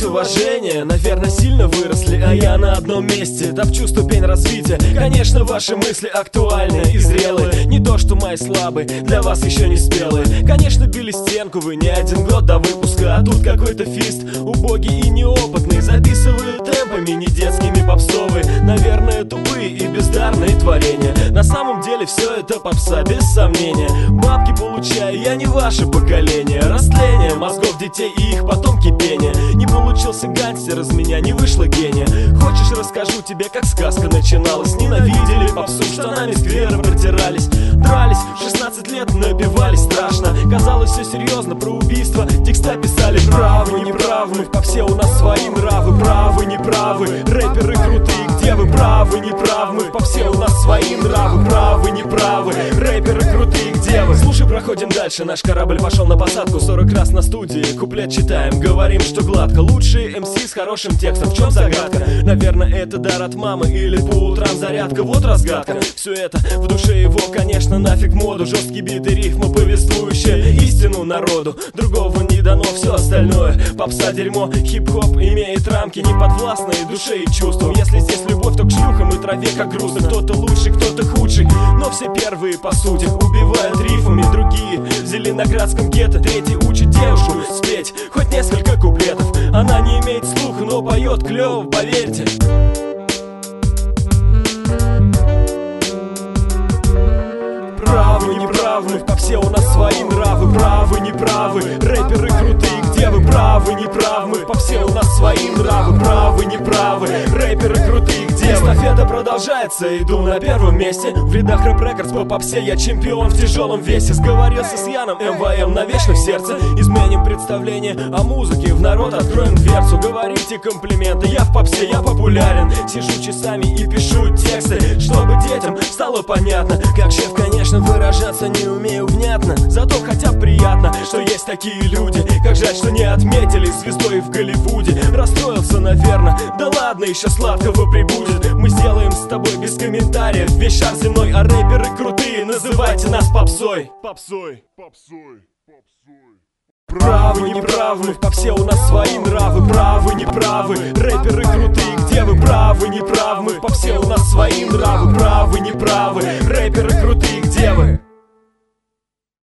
уважения, наверное, сильно выросли, а я на одном месте топчу ступень развития. Конечно, ваши мысли актуальны и зрелые, не то что мои слабые, для вас еще не спелые. Конечно, били стенку вы не один год до выпуска, а тут какой-то фист, убогий и неопытный, записывают темпами не детскими попсовые. Наверное, тупые и бездарные творения. На самом деле все это попса, без сомнения. Бабки получаю, я не ваше поколение. Растление мозгов детей и их потом кипение. Не получился гангстер, из меня не вышло гения. Хочешь, расскажу тебе, как сказка начиналась? Ненавидели попсу, штанами скверы протирались, дрались, в 16 лет напивались страшно. Казалось, все серьезно, про убийство текста писали. Правы, неправы, мы в попсе, у нас свои нравы. Правы, неправы, рэперы крутые, где вы? Правы, неправы, мы в попсе, у нас свои нравы. Правы, неправы, рэперы крутые, где вы? Слушай, проходим дальше, наш корабль пошел на посадку. 40 раз на студии, куплет читаем, говорим, что гладко. Лучшие МС с хорошим текстом, в чем загадка? Наверное, это дар от мамы или по утрам зарядка. Вот разгадка, все это в душе его, конечно, нафиг моду. Жесткие биты, рифмы, повествующие истину народу. Другого не дано, все остальное попса, дерьмо. Хип-хоп имеет рамки, не подвластные душе и чувствам. Если здесь любовь, то к шлюхам и траве как грустно. Кто-то лучший, кто-то худший, но все первые по сути убивают рифмами. Другие в зеленоградском гетто, третий учит девушку спеть хоть несколько куплетов. Она не имеет слуха, но поет клево, поверьте. Правы, неправы, мы в попсе, у нас свои нравы. Правы, неправы, рэперы крутые, где вы? Правы, неправы, мы в попсе, у нас свои нравы. Правы, неправы, рэперы крутые, где вы? Эстафета продолжается, иду на первом месте. В рядах Рэп Рекордс по попсе я чемпион в тяжелом весе. Сговорился с Яном, МВМ навечно в сердце. Изменим представление о музыке, в народ откроем дверцу. Говорите комплименты, я в попсе, я популярен. Сижу часами и пишу тексты, чтобы детям стало понятно. Как шеф, конечно, выражаться не умею внятно, зато хотя бы приятно, что есть такие люди. Как жаль, что не отметили звездой в Голливуде. Расстроился, наверное, да ладно, еще сладкого прибудет. Мы сделаем с тобой без комментариев весь шар земной, а рэперы крутые, называйте нас попсой. Попсой, попсой, попсой. Правы, неправы, мы в попсе, у нас свои нравы. Правы, неправы, рэперы крутые, где вы? Правы, неправы, мы в попсе, у нас свои нравы. Правы, неправы, рэперы крутые, где вы?